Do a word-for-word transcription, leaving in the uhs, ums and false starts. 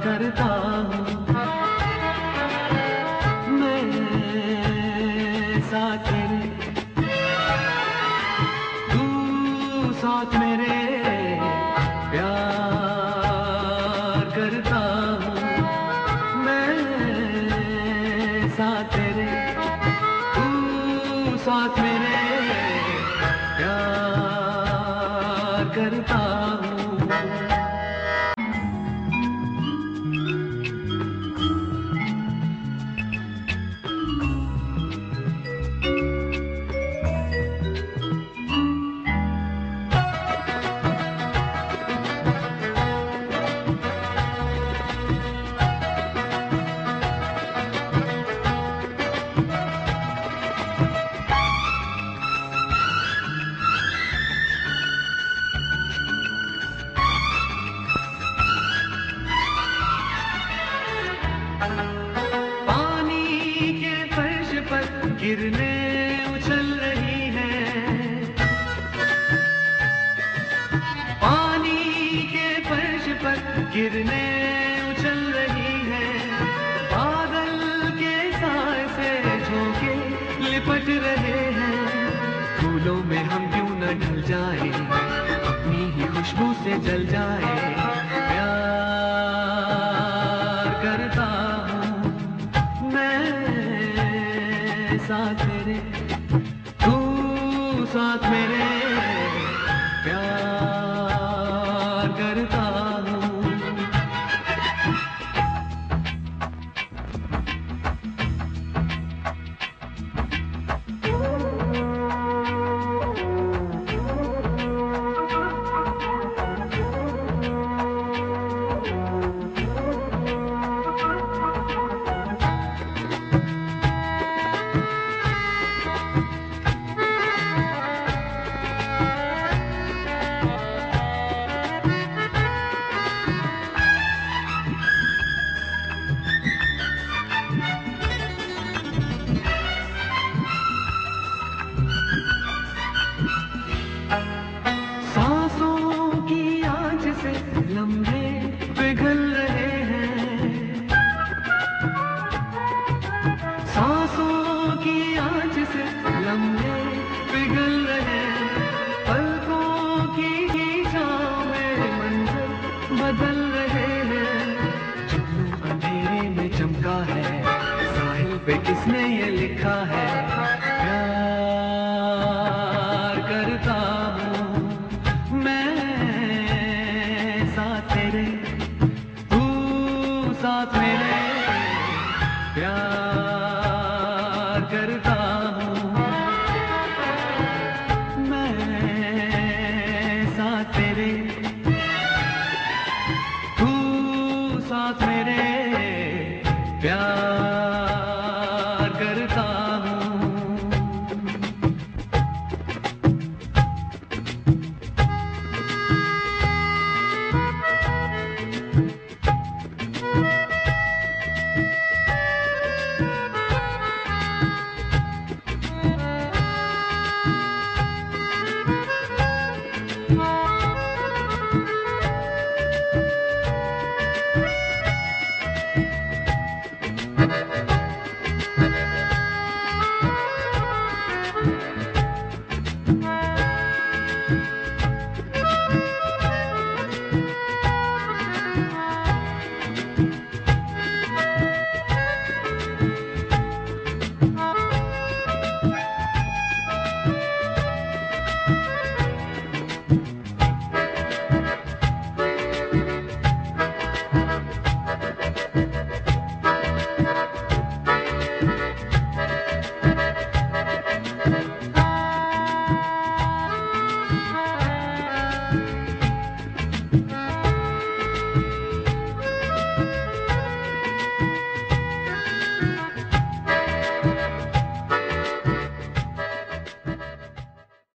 करता हूँ मैं साथ तेरे, तू साथ मेरे प्यार करता हूँ मैं साथ तेरे, तू साथ मेरे प्यार करता हूँ। पानी के फर्श पर गिरने उछल रही है, पानी के फर्श पर गिरने उछल रही है, बादल के साए से झोंके लिपट रहे हैं, फूलों में हम क्यों न ढल जाए, अपनी ही खुशबू से जल जाए, प्यार करता साथ मेरे, तू साथ मेरे प्यार करता हूँ। लम्हे पिघल रहे हैं, सांसों की आँच से लम्हे पिघल रहे हैं, पलकों की छाँव में मंजर बदल रहे हैं, जुगनू अंधेरे में चमका है, साहिल पे किसने ये लिखा है, प्यार करता हूँ मैं साथ तेरे, तू साथ मेरे प्यार